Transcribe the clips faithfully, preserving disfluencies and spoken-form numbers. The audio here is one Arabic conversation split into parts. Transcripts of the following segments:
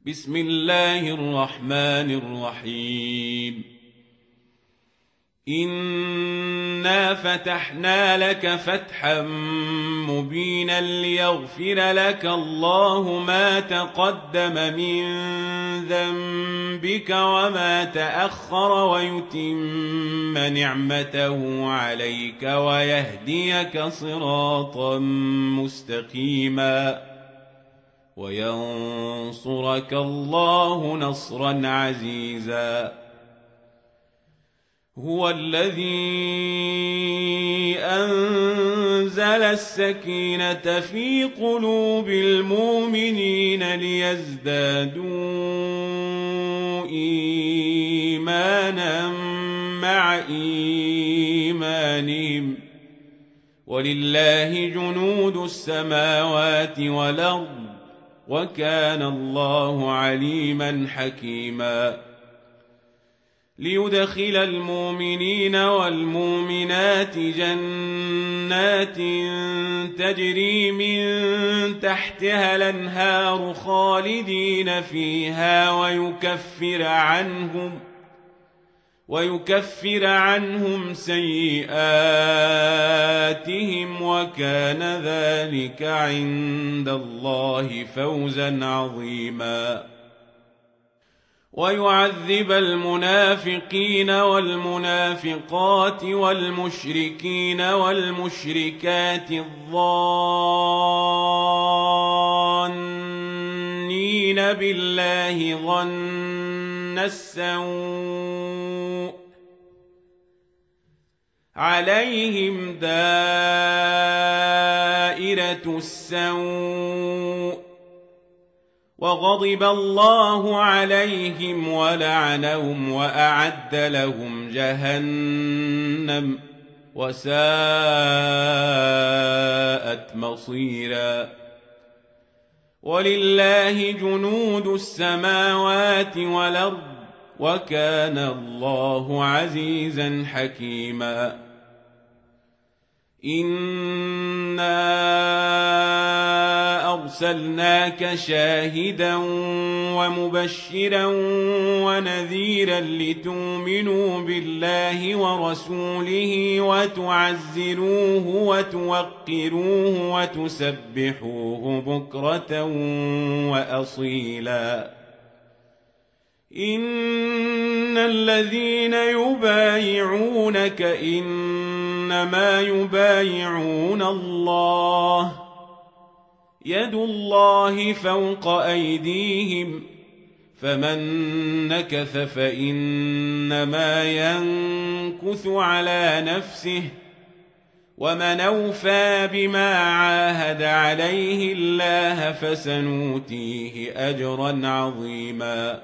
بسم الله الرحمن الرحيم. إنا فتحنا لك فتحا مبينا ليغفر لك الله ما تقدم من ذنبك وما تأخر ويتم نعمته عليك ويهديك صراطا مستقيما وينصرك الله نصرا عزيزا. هو الذي أنزل السكينة في قلوب المؤمنين ليزدادوا إيمانا مع إيمانهم ولله جنود السماوات والأرض وكان الله عليما حكيما. ليدخل المؤمنين والمؤمنات جنات تجري من تحتها الأنهار خالدين فيها ويكفر عنهم ويكفر عنهم سيئاتهم وكان ذلك عند الله فوزا عظيما. ويعذب المنافقين والمنافقات والمشركين والمشركات الظانين بالله ظن السوء عليهم دائرة السوء وغضب الله عليهم ولعنهم وأعد لهم جهنم وساءت مصيرا. ولله جنود السماوات والأرض وكان الله عزيزا حكيما. إنا أرسلناك شاهدا ومبشرا ونذيرا لتؤمنوا بالله ورسوله وتعزروه وتوقروه وتسبحوه بكرة وأصيلا. إن الذين يبايعونك إنما يبايعون الله يد الله فوق أيديهم فمن نكث فإنما ينكث على نفسه ومن أوفى بما عاهد عليه الله فسنؤتيه أجرا عظيما.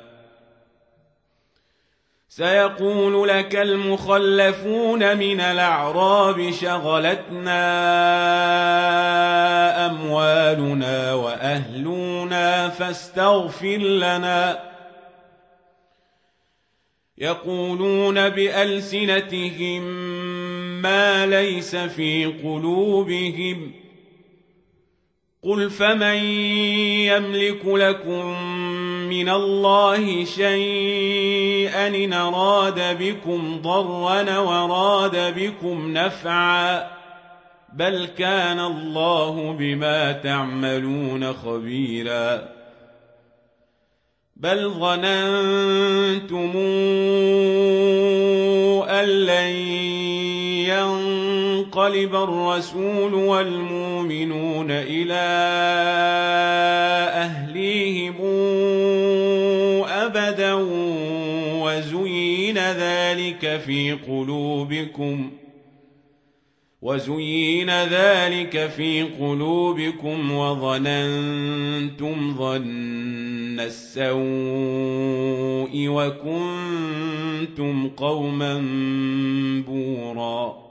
سيقول لك المخلفون من الأعراب شغلتنا أموالنا وأهلنا فاستغفر لنا. يقولون بألسنتهم ما ليس في قلوبهم قل فمن يملك لكم من الله شيئا إن أراد بكم ضرا وراد بكم نفعا بل كان الله بما تعملون خبيرا. بل ظننتم أن لن ينقلب الرسول والمؤمنون إلى أهليهم أبدا وزين ذلك في قلوبكم وزين ذلك في قلوبكم وظننتم ظن السوء وكنتم قوما بورا.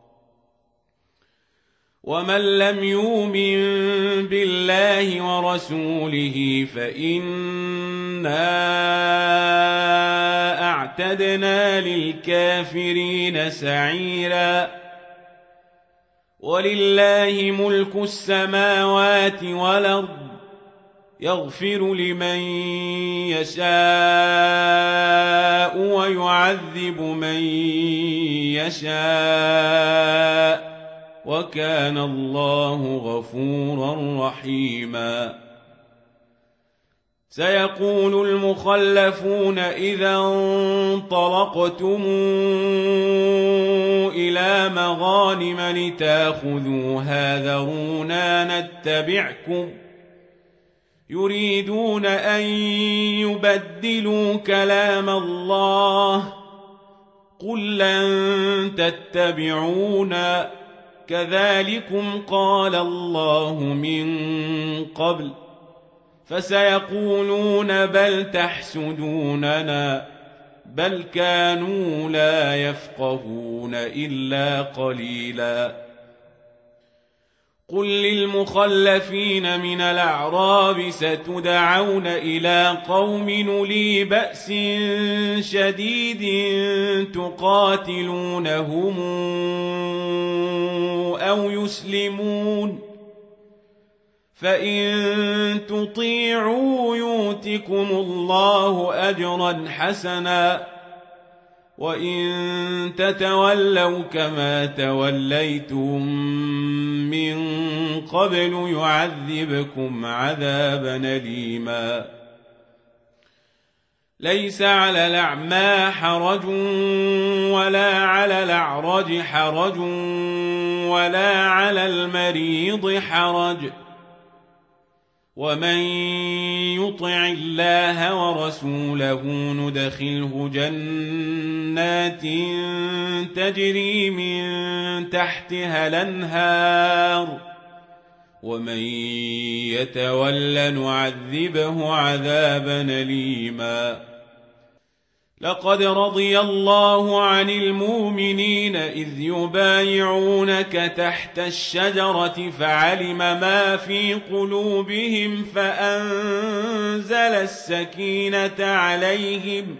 ومن لم يؤمن بالله ورسوله فإنا أعتدنا للكافرين سعيرا. ولله ملك السماوات والأرض يغفر لمن يشاء ويعذب من يشاء وكان الله غفورا رحيما. سيقول المخلفون إذا انطلقتم إلى مغانم لتاخذوها ذرونا نتبعكم يريدون أن يبدلوا كلام الله قل لن تتبعونا كذلكم قال الله من قبل فسيقولون بل تحسدوننا بل كانوا لا يفقهون إلا قليلا. قل للمخلفين من الأعراب ستدعون إلى قوم أولي بأس شديد تقاتلونهم أو يسلمون فإن تطيعوا يؤتكم الله أجرا حسنا وإن تتولوا كما توليتم من قبل يعذبكم عذابا أليما. ليس على الأعمى حرج ولا على الأعرج حرج ولا على المريض حرج ومن يطع الله ورسوله ندخله جنات تجري من تحتها الأنهار ومن يتول نعذبه عذابا أليما. لقد رضي الله عن المؤمنين إذ يبايعونك تحت الشجرة فعلم ما في قلوبهم فأنزل السكينة عليهم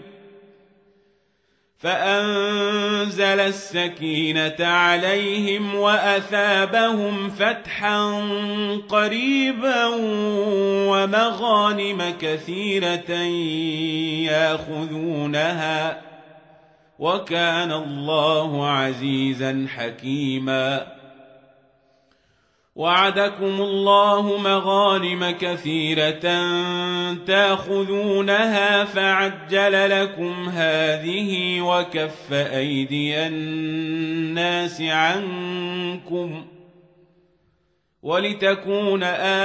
فأنزل السكينة عليهم وأثابهم فتحا قريبا ومغانم كثيرة يأخذونها وكان الله عزيزا حكيما. وعدكم الله مغانم كثيرة تأخذونها فعجل لكم هذه وكف أيدي الناس عنكم ولتكون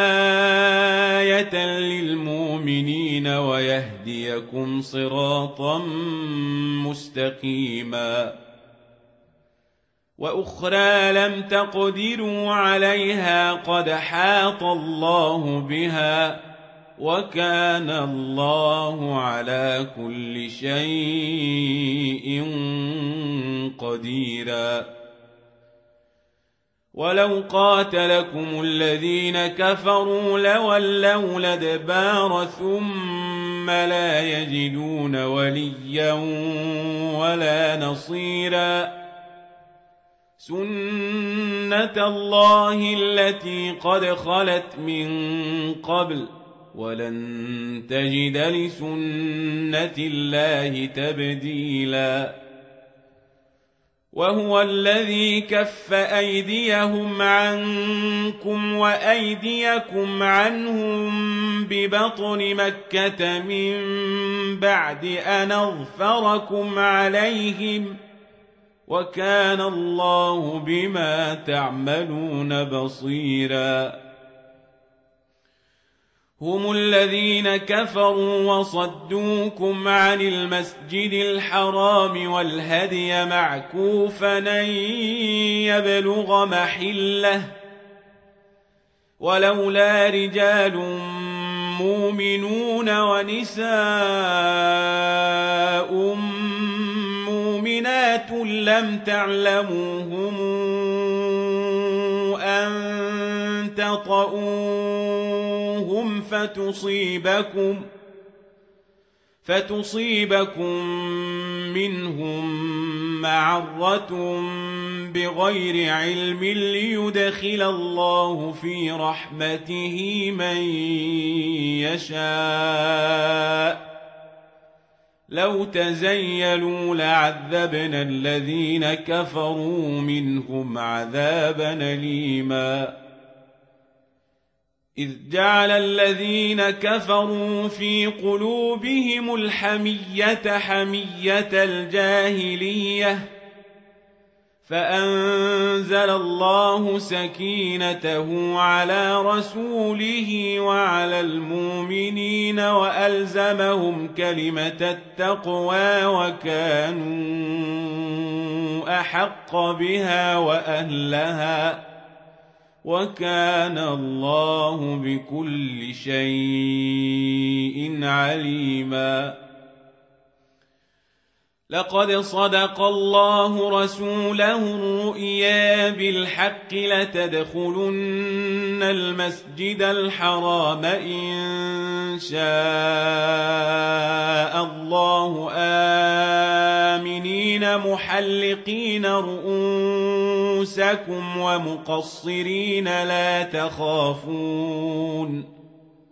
آية للمؤمنين ويهديكم صراطا مستقيما. وأخرى لم تقدروا عليها قد حاط الله بها وكان الله على كل شيء قديرا. ولو قاتلكم الذين كفروا لولوا الأدبار ثم لا يجدون وليا ولا نصيرا. سنة الله التي قد خلت من قبل ولن تجد لسنة الله تبديلا. وهو الذي كف أيديهم عنكم وأيديكم عنهم ببطن مكة من بعد أن أظفركم عليهم وكان الله بما تعملون بصيرا. هم الذين كفروا وصدوكم عن المسجد الحرام والهدي معكوفا أن يبلغ محله ولولا رجال مؤمنون ونساء مؤمنات لم تعلموهم أن تطؤوهم فتصيبكم فتصيبكم منهم معرة بغير علم ليدخل الله في رحمته من يشاء لو تزيلوا لعذبنا الذين كفروا منهم عذابا أليما إذ جعل الذين كفروا في قلوبهم الحمية حمية الجاهلية فأنزل الله سكينته على رسوله وعلى المؤمنين وألزمهم كلمة التقوى وكانوا أحق بها وأهلها وكان الله بكل شيء عليما لقد صدق الله رسوله الرؤيا بالحق لتدخلن المسجد الحرام إن شاء الله آمنين محلقين رؤوسكم ومقصرين لا تخافون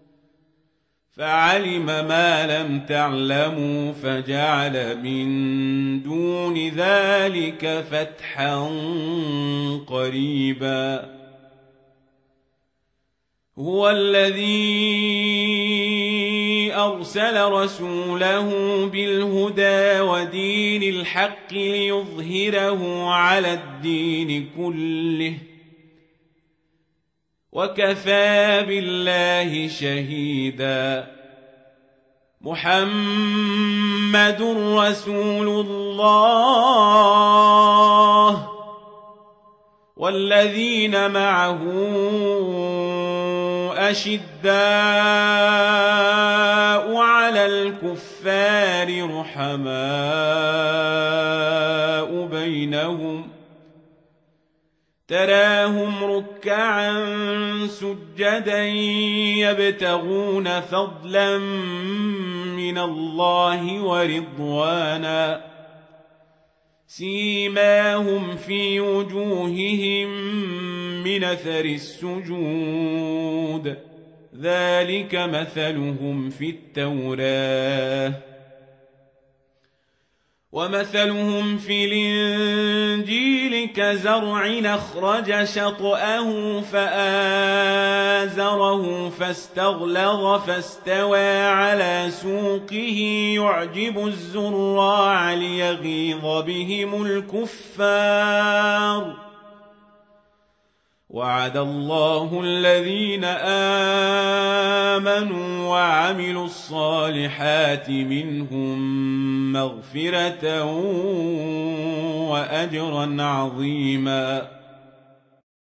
فعلم ما لم تعلموا فجعل من دون ذلك فتحا قريبا هو الذي أرسل رسوله بالهدى ودين الحق ليظهره على الدين كله وكفى بالله شهيدا محمد رسول الله والذين معه أشداء على الكفار رحماء بينهم تراهم ركعا سجدا يبتغون فضلا من الله ورضوانا سيماهم في وجوههم من أثر السجود ذلك مثلهم في التوراة ومثلهم في الإنجيل كزرع أخرج شطأه فآزره فاستغلظ فاستوى على سوقه يعجب الزراع ليغيظ بهم الكفار وعد الله الذين آمنوا وعملوا الصالحات منهم مغفرة وأجرا عظيما